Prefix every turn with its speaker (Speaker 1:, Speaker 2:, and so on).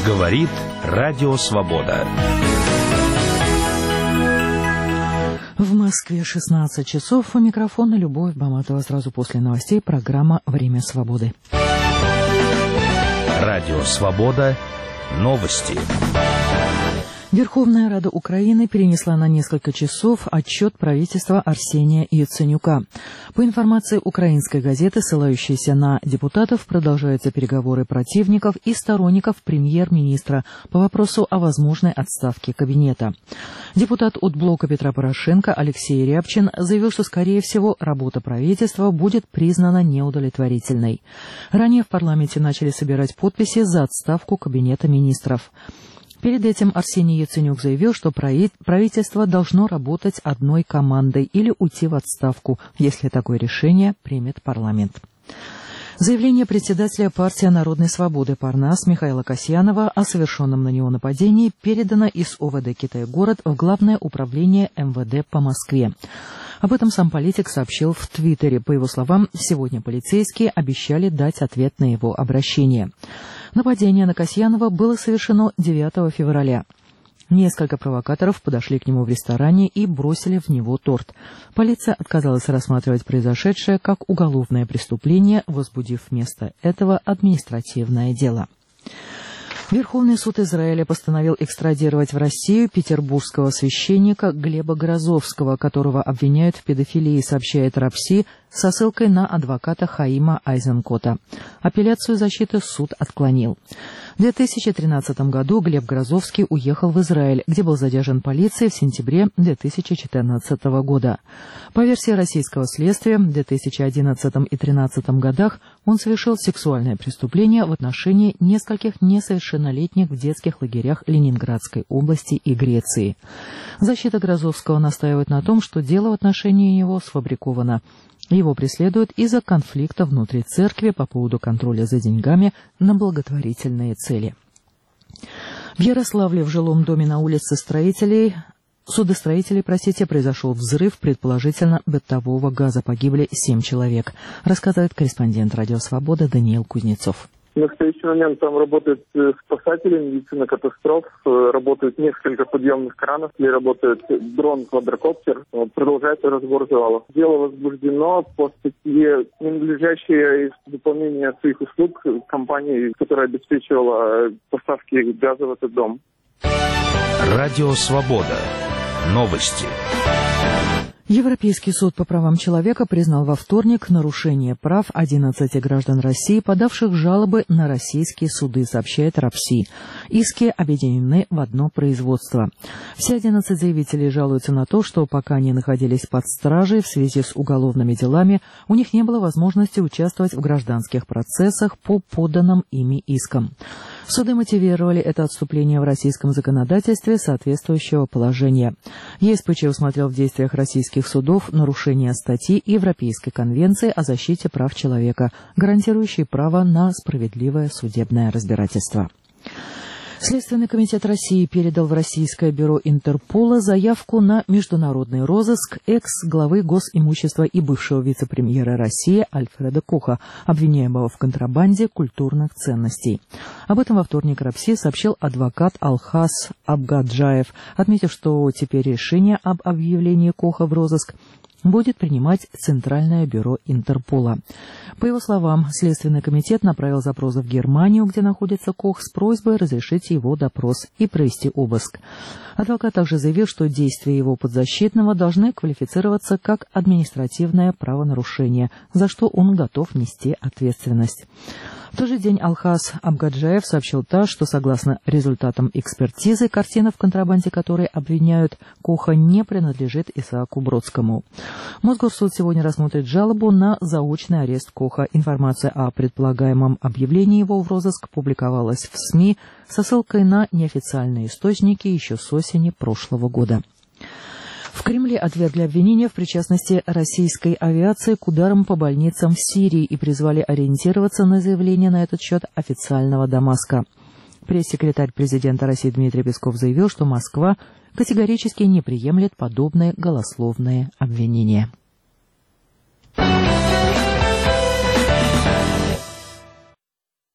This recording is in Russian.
Speaker 1: Говорит Радио Свобода.
Speaker 2: В Москве 16 часов. У микрофона Любовь Баматова. Сразу после новостей программа «Время свободы».
Speaker 1: Радио Свобода. Новости.
Speaker 2: Верховная Рада Украины перенесла на несколько часов отчет правительства Арсения Яценюка. По информации украинской газеты, ссылающейся на депутатов, продолжаются переговоры противников и сторонников премьер-министра по вопросу о возможной отставке кабинета. Депутат от блока Петра Порошенко Алексей Рябчин заявил, что, скорее всего, работа правительства будет признана неудовлетворительной. Ранее в парламенте начали собирать подписи за отставку кабинета министров. Перед этим Арсений Яценюк заявил, что правительство должно работать одной командой или уйти в отставку, если такое решение примет парламент. Заявление председателя партии Народной свободы Парнас Михаила Касьянова о совершенном на него нападении передано из ОВД Китай-город в Главное управление МВД по Москве. Об этом сам политик сообщил в Твиттере. По его словам, сегодня полицейские обещали дать ответ на его обращение. Нападение на Касьянова было совершено 9 февраля. Несколько провокаторов подошли к нему в ресторане и бросили в него торт. Полиция отказалась рассматривать произошедшее как уголовное преступление, возбудив вместо этого административное дело. Верховный суд Израиля постановил экстрадировать в Россию петербургского священника Глеба Грозовского, которого обвиняют в педофилии, сообщает РАПСИ, со ссылкой на адвоката Хаима Айзенкота. Апелляцию защиты суд отклонил. В 2013 году Глеб Грозовский уехал в Израиль, где был задержан полицией в сентябре 2014 года. По версии российского следствия, в 2011 и 2013 годах он совершил сексуальное преступление в отношении нескольких несовершеннолетних в детских лагерях Ленинградской области и Греции. Защита Грозовского настаивает на том, что дело в отношении него сфабриковано. Его преследуют из-за конфликта внутри церкви по поводу контроля за деньгами на благотворительные цели. В Ярославле в жилом доме на улице судостроителей, произошел взрыв, предположительно, бытового газа. Погибли 7 человек, рассказывает корреспондент «Радио Свобода» Даниил Кузнецов.
Speaker 3: В настоящий момент там работают спасатели, медицина катастроф, работают несколько подъемных кранов, и работает дрон-квадрокоптер. Продолжается разбор завалов. Дело возбуждено по статье ненадлежащее выполнение своих услуг компании, которая обеспечивала поставки газа в этот дом.
Speaker 1: Радио Свобода. Новости.
Speaker 2: Европейский суд по правам человека признал во вторник нарушение прав 11 граждан России, подавших жалобы на российские суды, сообщает РАПСИ. Иски объединены в одно производство. Все 11 заявителей жалуются на то, что пока они находились под стражей в связи с уголовными делами, у них не было возможности участвовать в гражданских процессах по поданным ими искам. Суды мотивировали это отступление в российском законодательстве соответствующего положения. ЕСПЧ усмотрел в действиях российских судов нарушение статьи Европейской конвенции о защите прав человека, гарантирующей право на справедливое судебное разбирательство. Следственный комитет России передал в Российское бюро Интерпола заявку на международный розыск экс-главы Госимущества и бывшего вице-премьера России Альфреда Коха, обвиняемого в контрабанде культурных ценностей. Об этом во вторник РАПСИ сообщил адвокат Алхаз Абгаджаев, отметив, что теперь решение об объявлении Коха в розыск будет принимать Центральное бюро Интерпола. По его словам, Следственный комитет направил запрос в Германию, где находится Кох, с просьбой разрешить его допрос и провести обыск. Адвокат также заявил, что действия его подзащитного должны квалифицироваться как административное правонарушение, за что он готов нести ответственность. В тот же день Алхаз Абгаджаев сообщил ТАСС, что согласно результатам экспертизы, картина, в контрабанде которой обвиняют Коха, не принадлежит Исааку Бродскому. Мосгорсуд сегодня рассмотрит жалобу на заочный арест Коха. Информация о предполагаемом объявлении его в розыск публиковалась в СМИ со ссылкой на неофициальные источники еще с осени прошлого года. В Кремле отвергли обвинения в причастности российской авиации к ударам по больницам в Сирии и призвали ориентироваться на заявление на этот счет официального Дамаска. Пресс-секретарь президента России Дмитрий Песков заявил, что Москва категорически не приемлет подобные голословные обвинения.